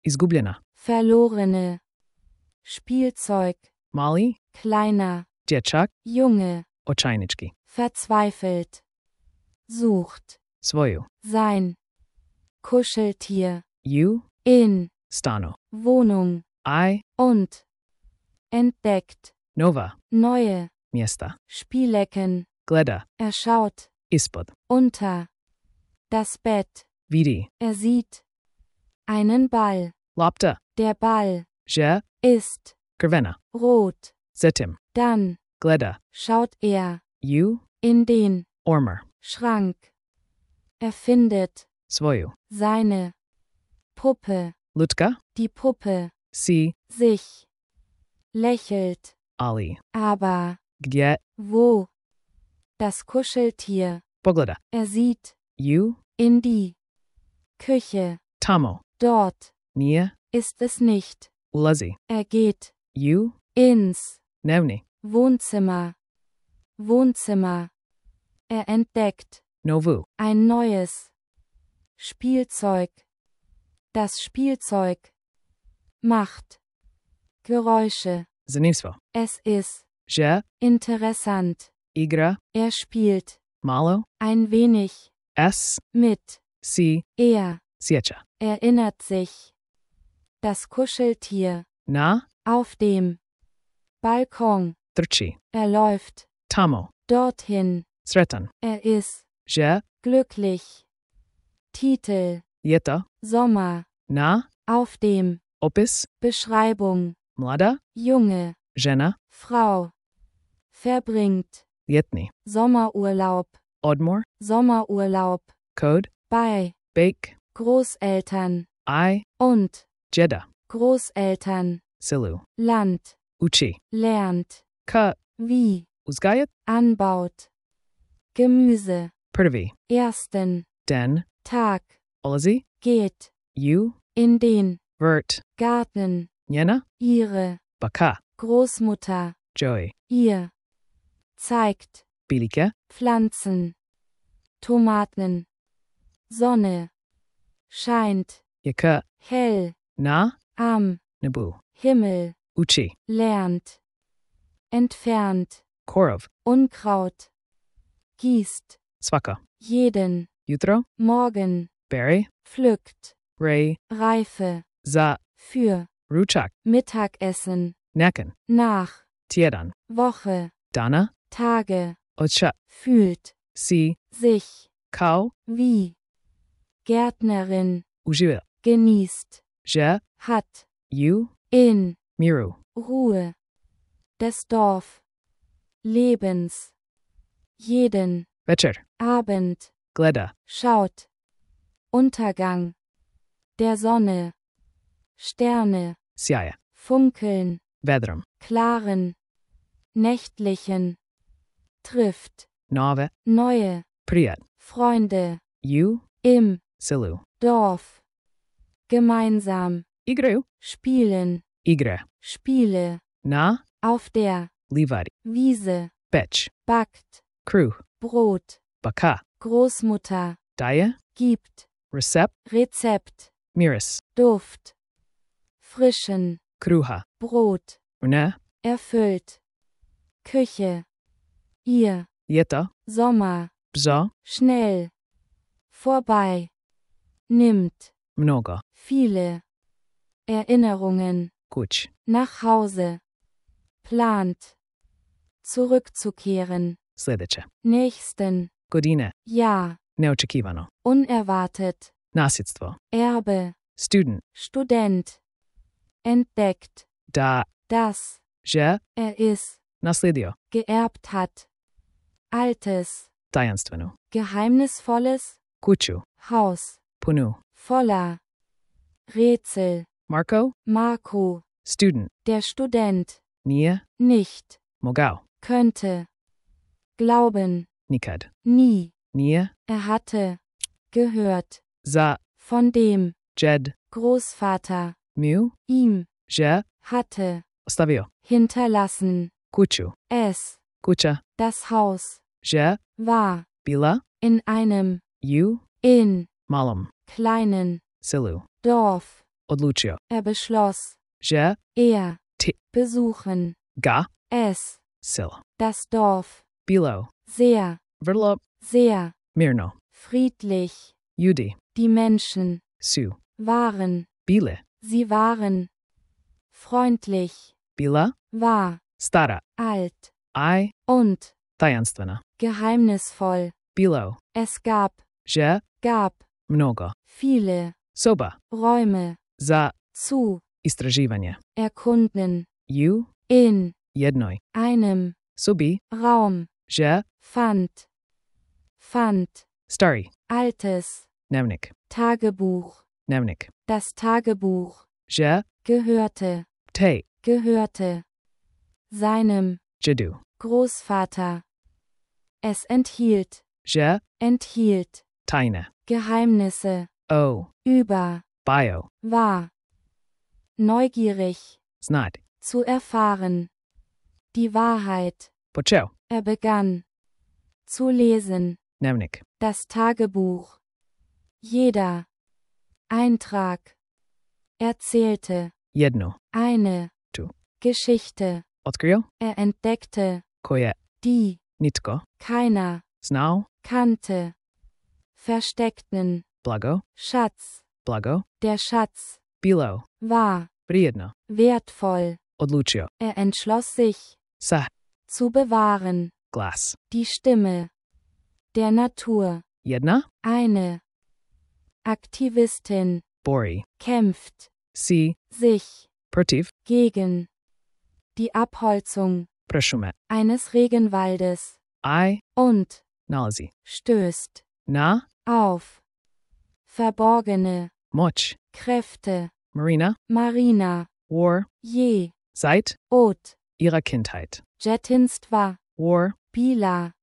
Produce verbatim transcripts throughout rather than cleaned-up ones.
Izgubljena. verlorene, Spielzeug, Mali. kleiner, Dječak. Junge, Očajnički. verzweifelt, sucht, Svoju. sein, Kuscheltier, U. in, Stano. Wohnung, I. und, entdeckt, Nova. neue, Mjesta. Spielecken, Gleda. er schaut, Ispod. unter, das Bett, Vidi. er sieht, einen Ball, Lopta. der Ball, Je. ist, Krvena. rot, Zetim. dann, Gleda. schaut er, U. in den, Ormer. Schrank, er findet, Svoju. seine, Puppe, Lutka. die Puppe, Si. sich, lächelt, Ali. aber, Gdje. wo, das Kuscheltier, Pogleda. er sieht, U. in die, Küche, Tamo. dort, Nije. ist es nicht, Ulazi. er geht, U. ins, Nevni. Wohnzimmer, Wohnzimmer, er entdeckt, Novu. ein neues, Spielzeug, das Spielzeug, macht, Geräusche, Zanimstvo. es ist, Je. interessant, Igra. er spielt, Malo. ein wenig, S. mit, Si. er, Siecha. erinnert sich, das Kuscheltier, Na. auf dem, Balkon, Trči. er läuft, Tamo. dorthin, Sretan. er ist, Je. glücklich, Titel, Jeta. Sommer, Na. auf dem, Opis. Beschreibung, Mlada. Junge, Žena. Frau, verbringt, Ljetni. Sommerurlaub, Odmor. Sommerurlaub, Code. bei, Bake. Großeltern, I. und, Jeddah. Großeltern, Silu. Land, Uchi. lernt, Ka. wie, Uzgayet. anbaut, Gemüse, Prvi. ersten, Den. Tag, Olazi. geht, U. in den, Vert. Garten, Njena. ihre, Baka. Großmutter, Joey. ihr, zeigt, Bilike. Pflanzen, Tomaten, Sonne, scheint, Yaka. hell, Na. am, Nabu. Himmel, Uchi. lernt, entfernt, Korov. Unkraut, gießt, Svaka. jeden, Jutro. morgen, Berry. pflückt, Ray. Reife, Za. für, Ruchak. Mittagessen, Nakan. nach, Tiedan. Woche, Dana. Tage, Ocha. fühlt, Si. sich, Kau. wie, Gärtnerin, Ujiva. genießt, Je. hat, U. in, Miru. Ruhe, des Dorf, Lebens, jeden, Večer. Abend, Gleda. schaut, Untergang, der Sonne, Sterne, Sjaja. funkeln, Vedrum. klaren, nächtlichen, trifft, Nave. neue, Priet. Freunde, U. im, Silu. Dorf, gemeinsam, Igreu. spielen, Igre. Spiele, Na. auf der, Livari. Wiese, Bech. backt, Crew. Brot, Baka. Großmutter, Daya. gibt, Recep. Rezept, Miris. Duft, frischen, Kruha. Brot, Una. erfüllt, Küche, ihr, Jeta. Sommer, Bza. schnell, vorbei, nimmt, Mnogo. viele, Erinnerungen, Kuch. nach Hause, plant, zurückzukehren, Sledeće. nächsten, Godine. ja, Neočekivano. unerwartet, Nasljedstvo. Erbe, Student. Student, entdeckt, Da. das, Je. er ist, Naslijedio. geerbt hat, altes, Tajanstvenu. geheimnisvolles, Kuću. Haus, Punu. voller, Rätsel, Marco. Marco, Student. der Student, Nije. nicht, Mogao. könnte, glauben, Nikad. nie, Nije. er hatte, gehört, Za. von dem, Jed. Großvater, Mu. ihm, Je. hatte, Ostavio. hinterlassen, Kuću. es, Kuća. das Haus, Je. war, Bila. in einem, U. in, Malom. kleinen, Silu. Dorf, Odlučio. Er beschloss. Že. Er. Ti. Besuchen. Ga. Es. Sil. Das Dorf. Bilo. Sehr. Vrlo. Sehr. Mirno. Friedlich. Ljudi. Die Menschen. Su. Waren. Bile. Sie waren. Freundlich. Bila. War. Stara. Alt. I. Und. Tajanstvena. Geheimnisvoll. Bilo. Es gab. Že. Gab. Mnogo. Viele. Soba. Räume. Za. Zu. Istraživanje. Erkunden. U. In. Jednoj. Einem. Sobi. Raum. Že. Fand. Fand. Stari. Altes. Dnevnik. Tagebuch. Dnevnik. Das Tagebuch. Že. Gehörte. Te. Gehörte. Seinem. Jedu. Großvater. Es enthielt. Že. Enthielt. Tajne. Geheimnisse. O. Über. Bio. War. Neugierig. Znat. Zu erfahren. Die Wahrheit. Počeo. Er begann. Zu lesen. Dnevnik. Das Tagebuch. Jeder. Eintrag. Erzählte. Jedno. Eine. Tu. Geschichte. Otkrio. Er entdeckte. Koje. Die. Nitko. Keiner. Znao. Kannte. Versteckten. Blago. Schatz. Blago. Der Schatz. Bilo. War. Vrijedno. Wertvoll. Odlučio. Er entschloss sich. Sa. Zu bewahren. Glas. Die Stimme. Der Natur. Jedna. Eine. Aktivistin. Bori. Kämpft. Si. Sich. Protiv. Gegen. Die Abholzung. Prešume. Eines Regenwaldes. I. Und. Nalazi. Stößt. Na. Auf. Verborgene. Moć. Kräfte. Marina. Marina. War. Je. Seit. Ot. Ihrer Kindheit. Jetinstva. War. Bila.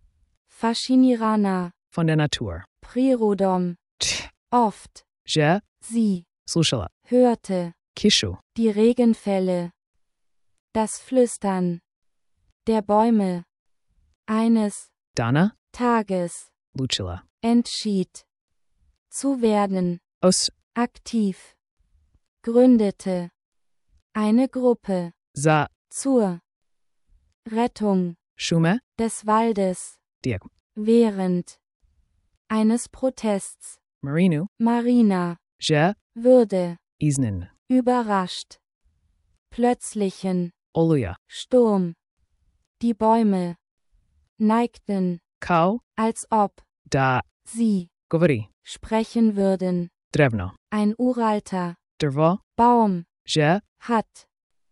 Fascinirana. Von der Natur. Prirodom. Tch. Oft. Že. Sie. Slušala. Hörte. Kishu. Die Regenfälle. Das Flüstern. Der Bäume. Eines. Dana. Tages. Lučila. Entschied. Zu werden. Os. Aktiv. Gründete. Eine Gruppe. Za. Zur Rettung Šume. des Waldes. Tiek. Während eines Protests. Marinu. Marina. Že. Würde. Iznin. Überrascht. Plötzlichen. Oluja. Sturm. Die Bäume neigten, Kao. als ob Da. sie Govori. sprechen würden. Drevno. Ein uralter Drvo. Baum Že. hat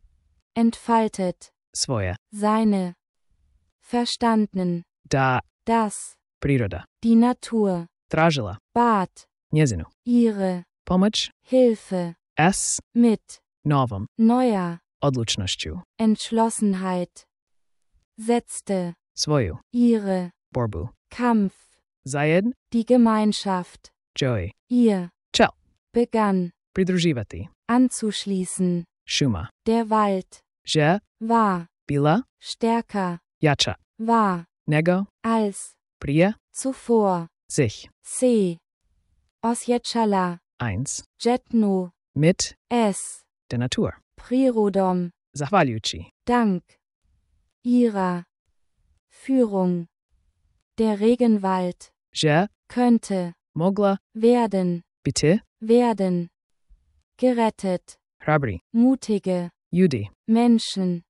entfaltet Svoje. seine verstanden, Da. dass Priroda. die Natur Tražila. bat Njezinu. ihre Pomoć. Hilfe S. mit Novom. neuer Odlučnošću. Entschlossenheit setzte Svoju. ihre Borbu. Kampf, Zajed. die Gemeinschaft, Joey. ihr Čel. begann Pridruživati. anzuschließen. Šuma. Der Wald Že. war Bila. stärker, Jača. war Nego. als Prije. zuvor. Sich. C. Osjetchala, Eins. Jetno, Mit. S. Der Natur. Prirodom, Zahvaljujući. dank ihrer Führung. Der Regenwald Že. könnte Mogla. werden, Biti. werden gerettet. Hrabri. Mutige Ljudi. Menschen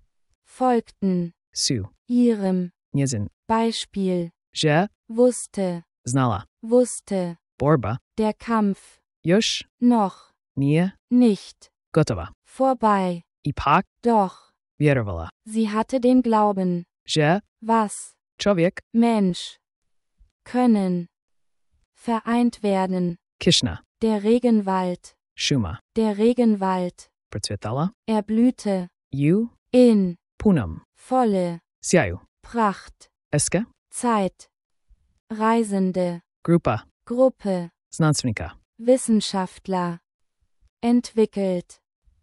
folgten Su. ihrem Njezin. Beispiel. Že. Wusste, Znala. wusste, Borba. der Kampf Još. noch Nije. nicht Gotova. vorbei. Ipak. Doch, Vjerovala. sie hatte den Glauben, Že. was Čovjek. Mensch können vereint werden. Kišna. Der Regenwald, Šuma. der Regenwald Procvjetala. erblühte Ju. in Punom. volle Sjaju. Pracht. Eske. Zeit. Reisende, Grupa. Gruppe, Znanstvenika. Wissenschaftler. Entwickelt.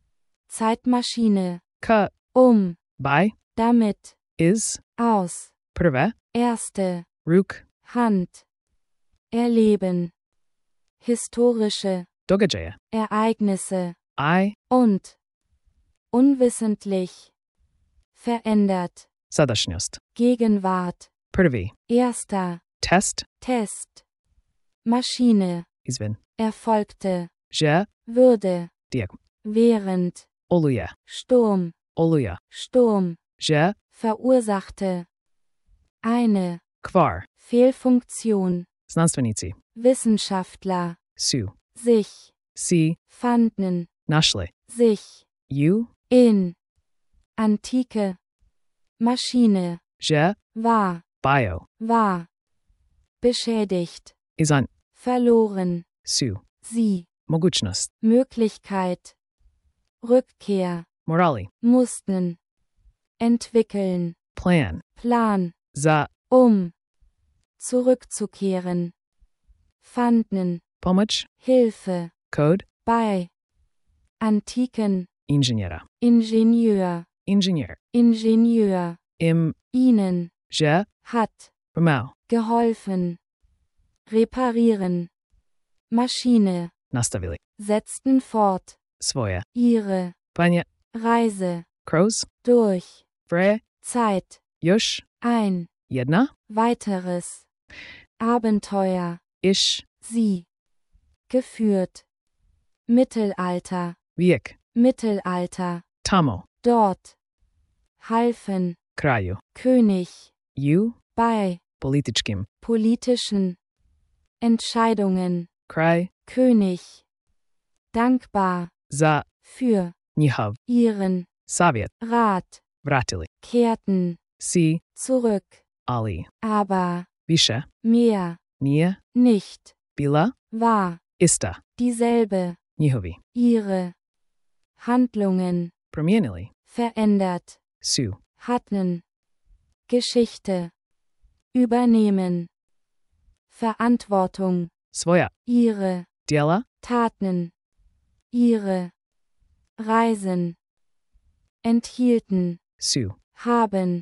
Zeitmaschine, K. um, By. damit, Is. aus, Prve. erste, Ruk. Hand. Erleben. Historische Dogageje. Ereignisse I. und unwissentlich verändert. Sadašnjost. Gegenwart. Prvi. Erster Test. Test. Maschine. Izvin. Erfolgte. Že. Würde. Tiek. Während. Oluje. Sturm. Oluja. Sturm. Že. Verursachte. Eine Kvar. Fehlfunktion. Znanstvenici. Wissenschaftler. Su. Sich. Si. Fanden. Našli. Sich. Ju. In. Antike. Maschine. Že. War. Bio. War. Beschädigt. Izan. Verloren. Su. Sie. Mogućnost. Möglichkeit. Rückkehr. Morali. Mussten. Entwickeln. Plan. Plan. Za. Um. Zurückzukehren. Fanden. Pomoć. Hilfe. Code. Bei. Antiken. Inženjera. Ingenieur. Inženjer. Ingenieur. Im. Ihnen. Že. Hat. Pomau. Geholfen. Reparieren. Maschine. Nastavili. Setzten fort. Svoje. Ihre. Panje. Reise. Kroz. Durch. Vre. Zeit. Još. Ein. Jedna. Weiteres. Abenteuer. Iš. Sie. Geführt. Mittelalter. Vijek. Mittelalter. Tamo. Dort. Halfen. Kraju. König. Ju. Bei. Političkim. Politischen. Entscheidungen. Kraj. König. Dankbar. Za. Für. Njihov. Ihren. Savjet. Rat. Vratili. Kehrten. Si. Zurück. Ali. Aber. Više. Mehr. Nije. Nicht. Bila. War. Ista. Dieselbe. Njihovi. Ihre. Handlungen. Promijenili. Verändert. Su. Hatten. Geschichte. Übernehmen. Verantwortung. Svoja. Ihre. Djela. Taten. Ihre. Reisen. Enthielten. Su. Haben.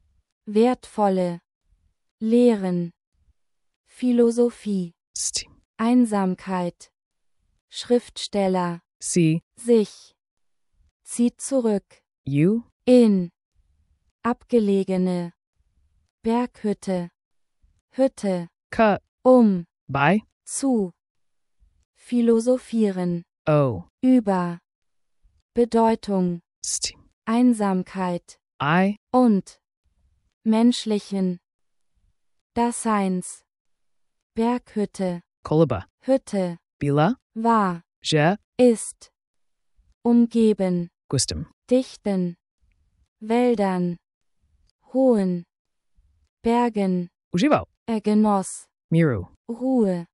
Wertvolle. Lehren. Philosophie. Sti. Einsamkeit. Schriftsteller. Si. Sich. Zieht zurück. Ju. In. Abgelegene. Berghütte. Hütte. Ka. Um. Bei. Zu. Philosophieren. O. Über. Bedeutung. Sti. Einsamkeit. I. Und. Menschlichen. Daseins. Berghütte. Koluba. Hütte. Bila. War. Že. Ist. Umgeben. Gustum. Dichten. Wäldern. Hohen. Bergen. Užival. Er genoss. Miru. Ruhe.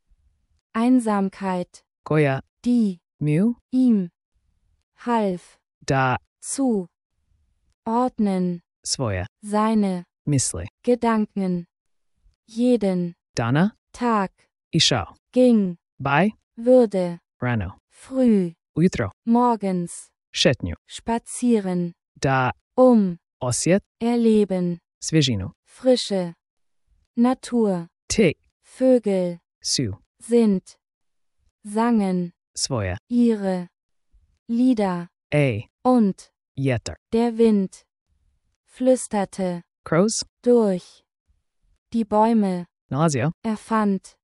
Einsamkeit. Koja. Die. Mu. Ihm. Half. Da. Zu. Ordnen. Svoje. Seine. Misli. Gedanken. Jeden. Dana. Tag. Išao. Ging. Bei. Würde. Rano. Früh. Ujutro. Morgens. Šetnju. Spazieren. Da. Um. Osjet. Erleben. Svježinu. Frische. Natur. Te. Vögel. Su. Sind. Sangen. Svoje. Ihre. Lieder. Ej. Und. Jeter. Der Wind. Flüsterte. Kroz. Durch. Die Bäume. Nalazio. Erfand.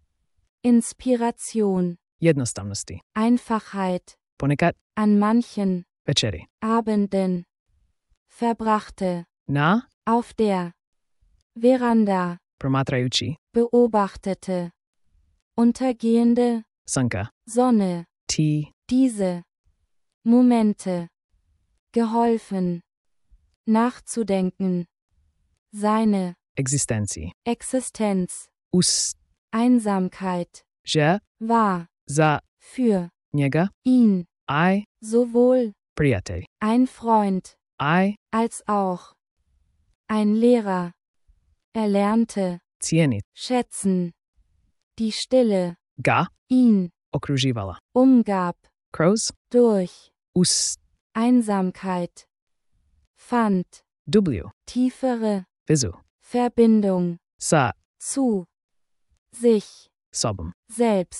Inspiration. Jednostavnosti. Einfachheit. Ponekad. An manchen. Večeri. Abenden. Verbrachte. Na. Auf der. Veranda. Promatrajući. Beobachtete. Untergehende. Sunka. Sonne. Ti. Diese. Momente. Geholfen. Nachzudenken. Seine. Egzistenciji. Existenz. Us. Einsamkeit. Že. War. Za. Für. Njega. Ihn. I. Sowohl. Prijatelj. Ein Freund. I. Als auch. Ein Lehrer. Er lernte. Cijenit. Schätzen. Die Stille. Ga. Ihn. Okruživala. Umgab. Kroz. Durch. Us. Einsamkeit. Fand. Dublju. Tiefere. Vizu. Verbindung. Sa. Zu. Sich. Sobom. Selbst.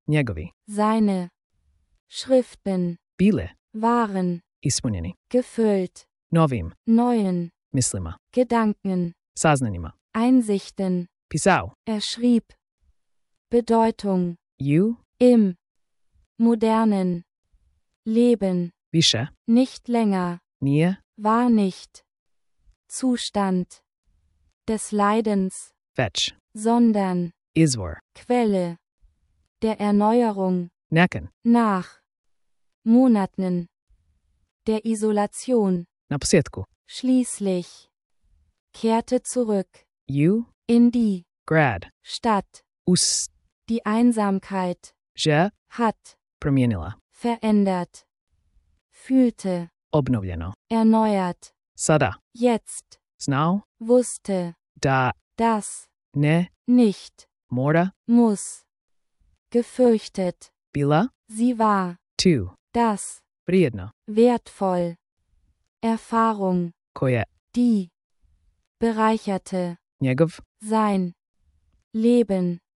Njegovi. seine Schriften Bile. waren Ispunjeni. gefüllt, Novim. neuen Mislima. Gedanken, Saznanjima. Einsichten. Pisao. Er schrieb Bedeutung Ju. im modernen Leben Više. nicht länger, Nije. war nicht Zustand des Leidens, Već. sondern Izvor. Quelle der Erneuerung Nakon. nach Monaten der Isolation. Na posljedku. Schließlich kehrte zurück Ju. in die Grad. Stadt. Us. Die Einsamkeit Je. hat Promijenila. verändert, fühlte, Obnovljeno. erneuert. Sada. Jetzt Znao. wusste, Da. das Ne. nicht Mora. muss. Gefürchtet, Bila. sie war Tu. das Vrijedno. wertvoll. Erfahrung, Koje. die bereicherte Njegov. sein Leben.